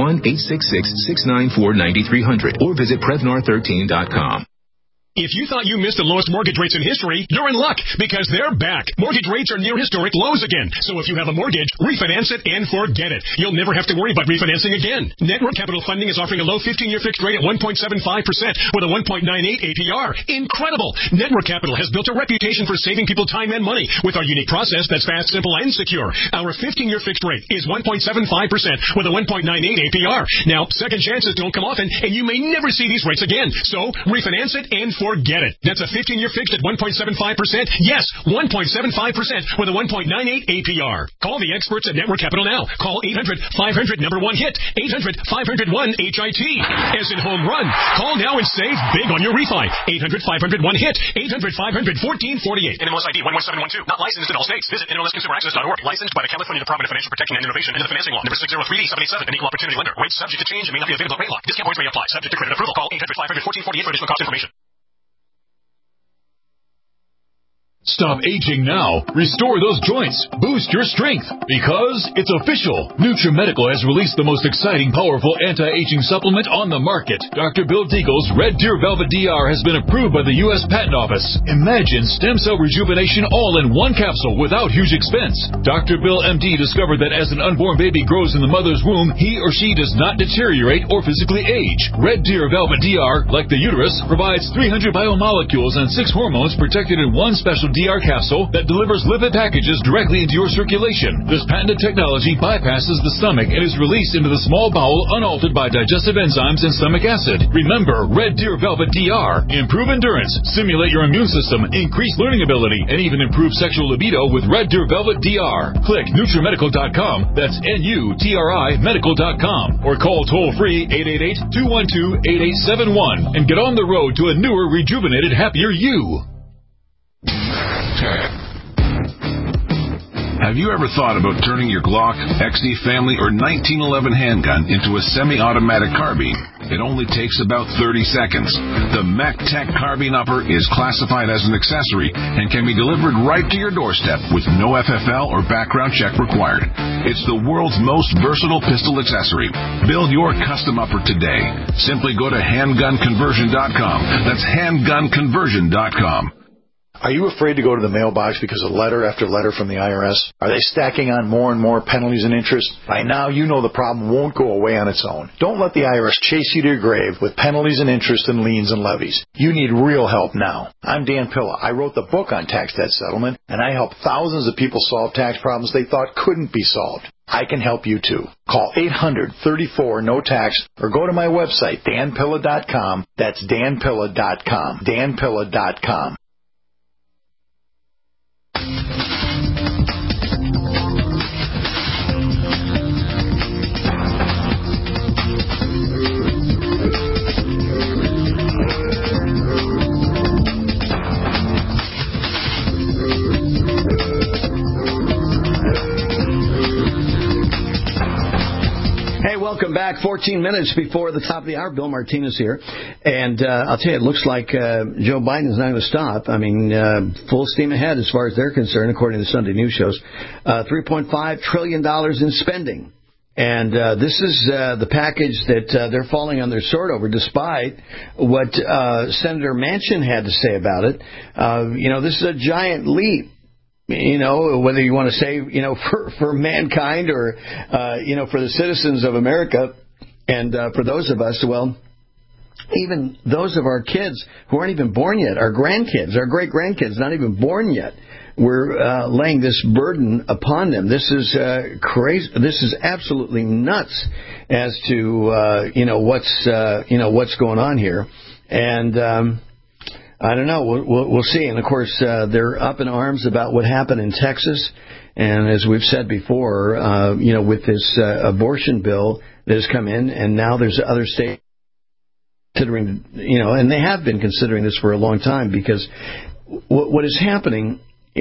1-866-694-9300 or visit Prevnar13.com. If you thought you missed the lowest mortgage rates in history, you're in luck because they're back. Mortgage rates are near historic lows again. So if you have a mortgage, refinance it and forget it. You'll never have to worry about refinancing again. Network Capital Funding is offering a low 15-year fixed rate at 1.75% with a 1.98 APR. Incredible! Network Capital has built a reputation for saving people time and money with our unique process that's fast, simple, and secure. Our 15-year fixed rate is 1.75% with a 1.98 APR. Now, second chances don't come often, and you may never see these rates again. So refinance it and forget it. That's a 15-year fixed at 1.75%. Yes, 1.75% with a 1.98 APR. Call the experts at Network Capital now. Call 800-500-1HIT. 800-500-1HIT. As in home run. Call now and save big on your refi. 800-500-1HIT. 800-500-1448. NMLS ID 11712. Not licensed in all states. Visit NMLSConsumerAccess.org. Licensed by the California Department of Financial Protection and Innovation and the Financing Law. Number 603787. An equal opportunity lender. Rates subject to change and may not be available at rate lock. Discount points may apply. Subject to credit approval. Call 800-500-1448 for additional cost information. Stop aging now. Restore those joints. Boost your strength. Because it's official. NutriMedical has released the most exciting, powerful anti-aging supplement on the market. Dr. Bill Deagle's Red Deer Velvet DR has been approved by the U.S. Patent Office. Imagine stem cell rejuvenation all in one capsule without huge expense. Dr. Bill MD discovered that as an unborn baby grows in the mother's womb, he or she does not deteriorate or physically age. Red Deer Velvet DR, like the uterus, provides 300 biomolecules and 6 hormones protected in one special DR capsule that delivers lipid packages directly into your circulation. This patented technology bypasses the stomach and is released into the small bowel unaltered by digestive enzymes and stomach acid. Remember, Red Deer Velvet DR. Improve endurance, stimulate your immune system, increase learning ability, and even improve sexual libido with Red Deer Velvet DR. Click NutriMedical.com. That's NUTRI Medical.com. Or call toll-free 888-212-8871 and get on the road to a newer, rejuvenated, happier you. Have you ever thought about turning your Glock, XD Family, or 1911 handgun into a semi-automatic carbine? It only takes about 30 seconds. The MacTech Carbine Upper is classified as an accessory and can be delivered right to your doorstep with no FFL or background check required. It's the world's most versatile pistol accessory. Build your custom upper today. Simply go to handgunconversion.com. That's handgunconversion.com. Are you afraid to go to the mailbox because of letter after letter from the IRS? Are they stacking on more and more penalties and interest? By now, you know the problem won't go away on its own. Don't let the IRS chase you to your grave with penalties and interest and liens and levies. You need real help now. I'm Dan Pilla. I wrote the book on tax debt settlement, and I help thousands of people solve tax problems they thought couldn't be solved. I can help you too. Call 800-34-NO-TAX or go to my website, danpilla.com. That's danpilla.com. danpilla.com. Hey, welcome back. 14 minutes before the top of the hour. Bill Martinez here. And I'll tell you, it looks like Joe Biden is not going to stop. I mean, full steam ahead as far as they're concerned, according to the Sunday news shows. $3.5 trillion in spending. And this is the package that they're falling on their sword over, despite what Senator Manchin had to say about it. This is a giant leap. Whether you want to say, for mankind or, for the citizens of America and for those of us, well, even those of our kids who aren't even born yet, our grandkids, our great-grandkids, not even born yet, we're laying this burden upon them. This is crazy. This is absolutely nuts as to, what's going on here. And, I don't know. We'll see. And, of course, they're up in arms about what happened in Texas. And as we've said before, with this abortion bill that has come in, and now there's other states considering, and they have been considering this for a long time, because what is happening,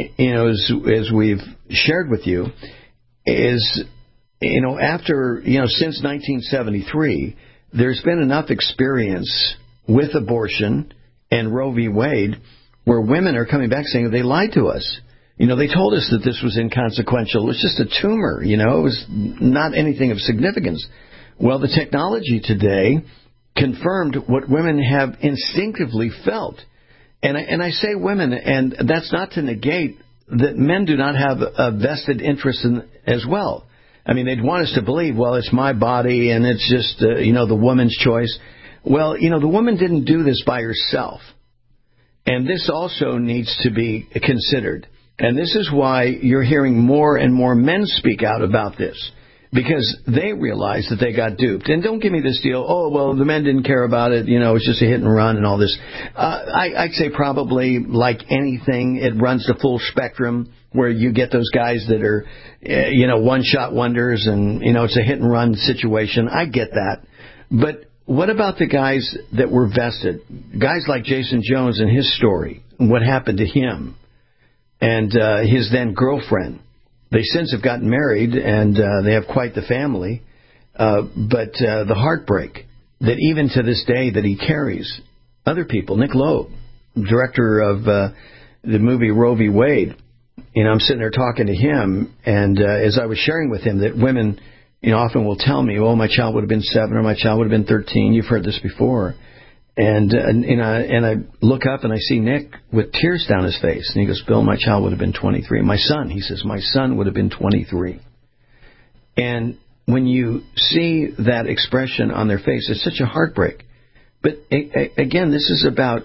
as we've shared with you, is, after, since 1973, there's been enough experience with abortion and Roe v. Wade, where women are coming back saying they lied to us. They told us that this was inconsequential. It was just a tumor. It was not anything of significance. Well, the technology today confirmed what women have instinctively felt. And I say women, and that's not to negate that men do not have a vested interest in as well. I mean, they'd want us to believe, well, it's my body and it's just, the woman's choice. Well, the woman didn't do this by herself. And this also needs to be considered. And this is why you're hearing more and more men speak out about this. because they realized that they got duped. And don't give me this deal, oh, well, the men didn't care about it, it's just a hit and run and all this. I'd say probably like anything, it runs the full spectrum where you get those guys that are, one-shot wonders and, it's a hit and run situation. I get that. But what about the guys that were vested? Guys like Jason Jones and his story, what happened to him and his then girlfriend. They since have gotten married, and they have quite the family. But the heartbreak that even to this day that he carries, other people, Nick Loeb, director of the movie Roe v. Wade, I'm sitting there talking to him, and as I was sharing with him that women, often will tell me, oh, my child would have been 7 or my child would have been 13. You've heard this before. And I look up and I see Nick with tears down his face. And he goes, Bill, my child would have been 23. My son, he says, my son would have been 23. And when you see that expression on their face, it's such a heartbreak. But again, this is about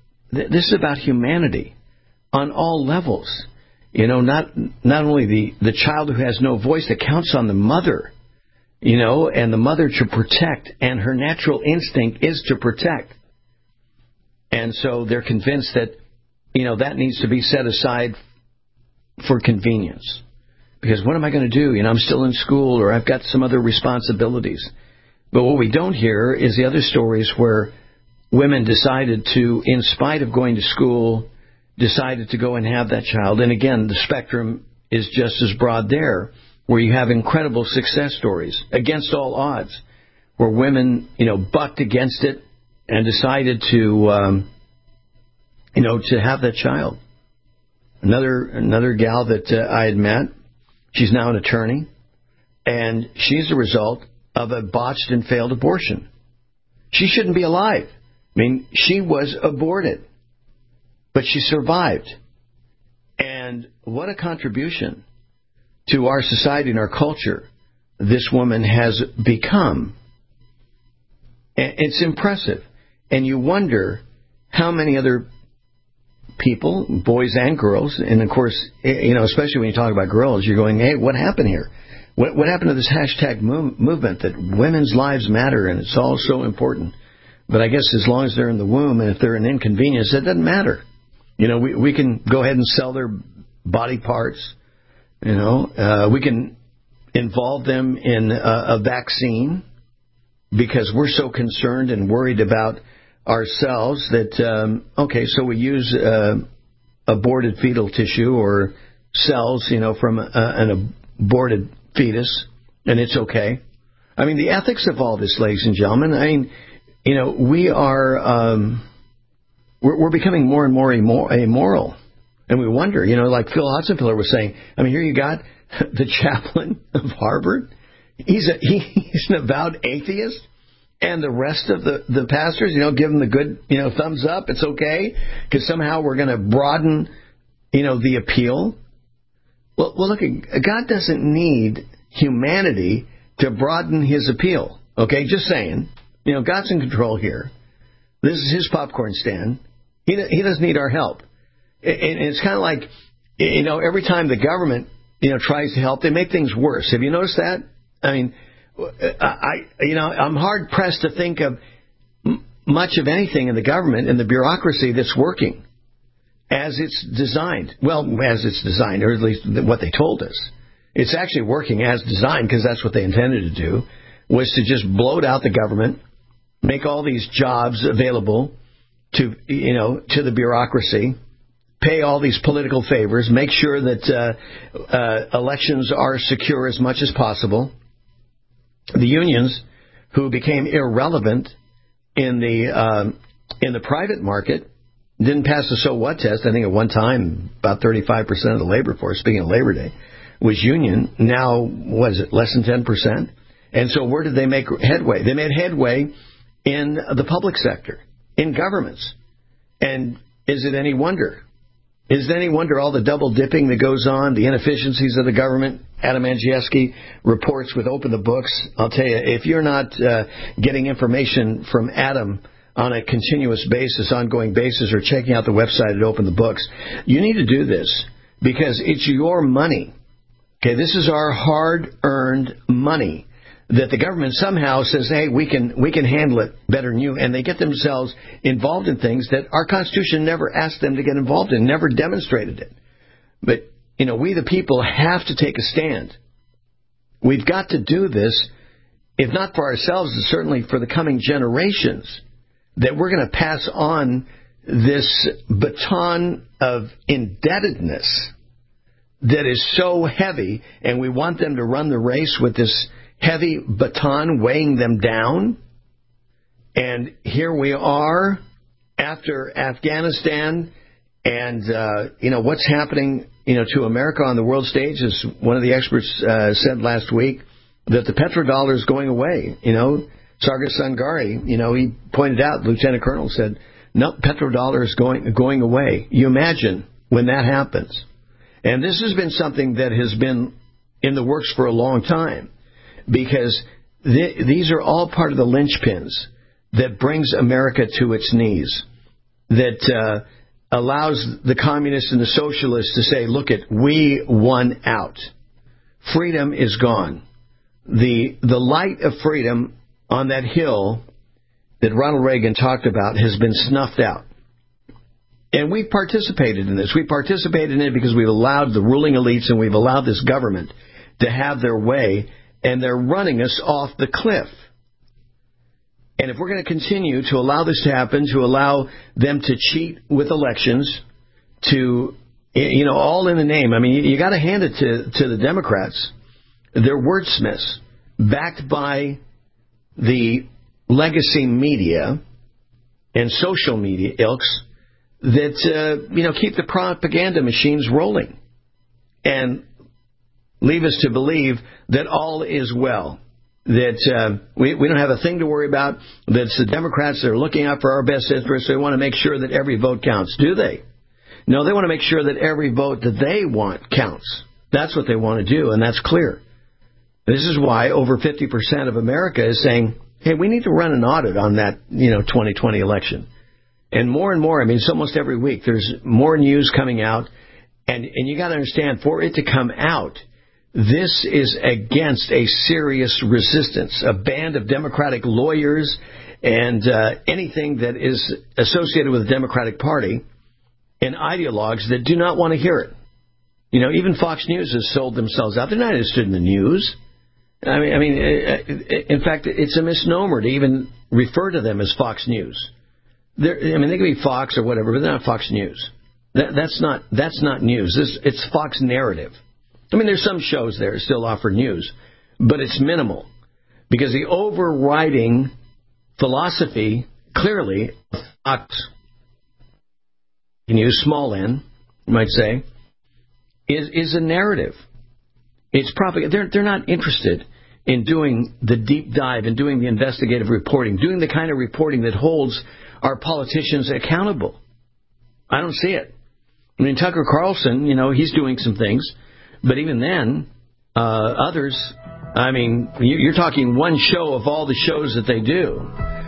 humanity on all levels. Not only the child who has no voice, that counts on the mother, and the mother to protect, and her natural instinct is to protect. And so they're convinced that, that needs to be set aside for convenience. Because what am I going to do? I'm still in school, or I've got some other responsibilities. But what we don't hear is the other stories where women decided to, in spite of going to school, decided to go and have that child. And again, the spectrum is just as broad there, where you have incredible success stories against all odds, where women, bucked against it and decided to, to have that child. Another gal that I had met, she's now an attorney, and she's the result of a botched and failed abortion. She shouldn't be alive. She was aborted, but she survived. And what a contribution to our society and our culture this woman has become. It's impressive. And you wonder how many other people, boys and girls, and of course, especially when you talk about girls, you're going, hey, what happened here? What happened to this hashtag movement that women's lives matter and it's all so important? But I guess as long as they're in the womb and if they're an inconvenience, it doesn't matter. We can go ahead and sell their body parts. We can involve them in a vaccine because we're so concerned and worried about ourselves that, so we use aborted fetal tissue or cells, from an aborted fetus, and it's okay. The ethics of all this, ladies and gentlemen, we are, we're becoming more and more immoral. And we wonder, like Phil Hotzenpiller was saying, here you got the chaplain of Harvard. He's an avowed atheist. And the rest of the pastors, give him the good, thumbs up. It's okay. Because somehow we're going to broaden, the appeal. Well, look, God doesn't need humanity to broaden his appeal. Okay, just saying. God's in control here. This is his popcorn stand. He doesn't need our help. And it's kind of like, every time the government, tries to help, they make things worse. Have you noticed that? I'm hard pressed to think of much of anything in the government and the bureaucracy that's working as it's designed. Well, as it's designed, or at least what they told us. It's actually working as designed because that's what they intended to do, was to just bloat out the government, make all these jobs available to the bureaucracy, pay all these political favors, make sure that elections are secure as much as possible. The unions, who became irrelevant in the private market, didn't pass the so what test. I think at one time about 35% of the labor force, speaking of Labor Day, was union. Now, what is it, less than 10%? And so where did they make headway? They made headway in the public sector, in governments. And is it any wonder? Is it any wonder all the double dipping that goes on, the inefficiencies of the government? Adam Andrzejewski reports with Open the Books. I'll tell you, if you're not getting information from Adam on a continuous basis, ongoing basis, or checking out the website at Open the Books, you need to do this because it's your money. Okay, this is our hard-earned money that the government somehow says, hey, we can handle it better than you, and they get themselves involved in things that our Constitution never asked them to get involved in, never demonstrated it. But, we the people have to take a stand. We've got to do this, if not for ourselves, certainly for the coming generations, that we're going to pass on this baton of indebtedness that is so heavy, and we want them to run the race with this heavy baton weighing them down. And here we are after Afghanistan, and what's happening to America on the world stage, as one of the experts said last week, that the petrodollar is going away. Sargis Sangari, he pointed out, Lieutenant Colonel said, no, petrodollar is going away. You imagine when that happens. And this has been something that has been in the works for a long time, because these are all part of the linchpins that brings America to its knees, that allows the communists and the socialists to say, look we won out. Freedom is gone. The light of freedom on that hill that Ronald Reagan talked about has been snuffed out. And we've participated in this. We participated in it because we've allowed the ruling elites and we've allowed this government to have their way, and they're running us off the cliff. And if we're going to continue to allow this to happen, to allow them to cheat with elections, to, all in the name, you got to hand it to the Democrats. They're wordsmiths, backed by the legacy media and social media ilks that, keep the propaganda machines rolling and leave us to believe that all is well, that we don't have a thing to worry about, that it's the Democrats that are looking out for our best interests. They want to make sure that every vote counts. Do they? No, they want to make sure that every vote that they want counts. That's what they want to do, and that's clear. This is why over 50% of America is saying, hey, we need to run an audit on that 2020 election. And more, it's almost every week there's more news coming out, and you got to understand, for it to come out, this is against a serious resistance, a band of Democratic lawyers and anything that is associated with the Democratic Party and ideologues that do not want to hear it. Even Fox News has sold themselves out. They're not interested in the news. In fact, it's a misnomer to even refer to them as Fox News. They can be Fox or whatever, but they're not Fox News. That's not news. It's Fox narrative. There's some shows there that still offer news, but it's minimal, because the overriding philosophy, clearly, Fox, you can use small n, you might say, is a narrative. It's propaganda. They're not interested in doing the deep dive and doing the investigative reporting, doing the kind of reporting that holds our politicians accountable. I don't see it. Tucker Carlson, he's doing some things. But even then, others, you're talking one show of all the shows that they do,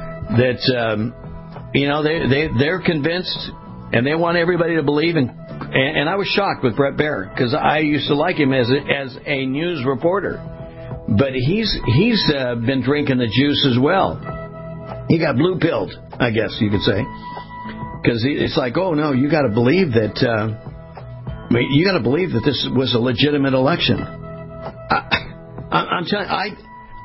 that, they're convinced and they want everybody to believe. And I was shocked with Bret Baier, because I used to like him as a news reporter. But he's been drinking the juice as well. He got blue-pilled, I guess you could say. Because it's like, oh, no, you got to believe that... you got to believe that this was a legitimate election. I'm telling you,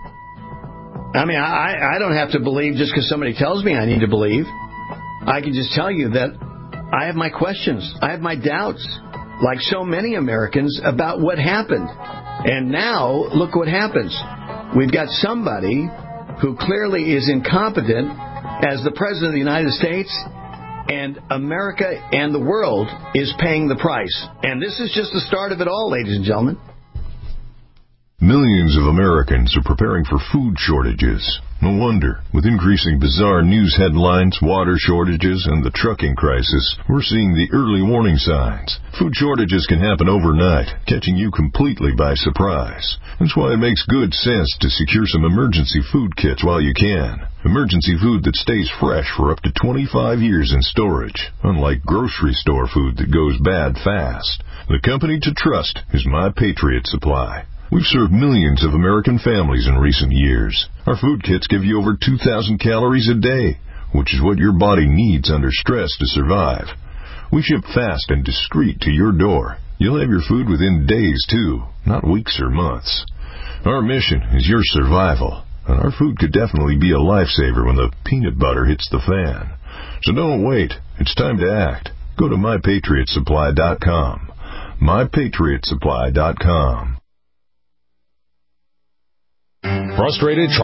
I don't have to believe just because somebody tells me I need to believe. I can just tell you that I have my questions. I have my doubts, like so many Americans, about what happened. And now, look what happens. We've got somebody who clearly is incompetent as the President of the United States, and America and the world is paying the price. And this is just the start of it all, ladies and gentlemen. Millions of Americans are preparing for food shortages. No wonder. With increasing bizarre news headlines, water shortages, and the trucking crisis, we're seeing the early warning signs. Food shortages can happen overnight, catching you completely by surprise. That's why it makes good sense to secure some emergency food kits while you can. Emergency food that stays fresh for up to 25 years in storage, unlike grocery store food that goes bad fast. The company to trust is My Patriot Supply. We've served millions of American families in recent years. Our food kits give you over 2,000 calories a day, which is what your body needs under stress to survive. We ship fast and discreet to your door. You'll have your food within days, too, not weeks or months. Our mission is your survival, and our food could definitely be a lifesaver when the peanut butter hits the fan. So don't wait. It's time to act. Go to MyPatriotSupply.com. MyPatriotSupply.com. Frustrated